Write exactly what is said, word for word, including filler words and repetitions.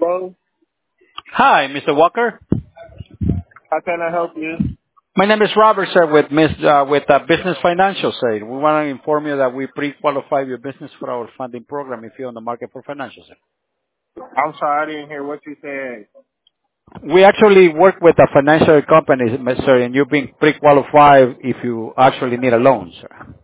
Hello? Hi, Mister Walker. How can I help you? My name is Robert, sir, with Miss uh, with uh, Business Financial, sir. We want to inform you that we pre-qualify your business for our funding program if you're on the market for financial, sir. I'm sorry, I didn't hear what you said. We actually work with a financial company, sir, and you're being pre-qualified if you actually need a loan, sir.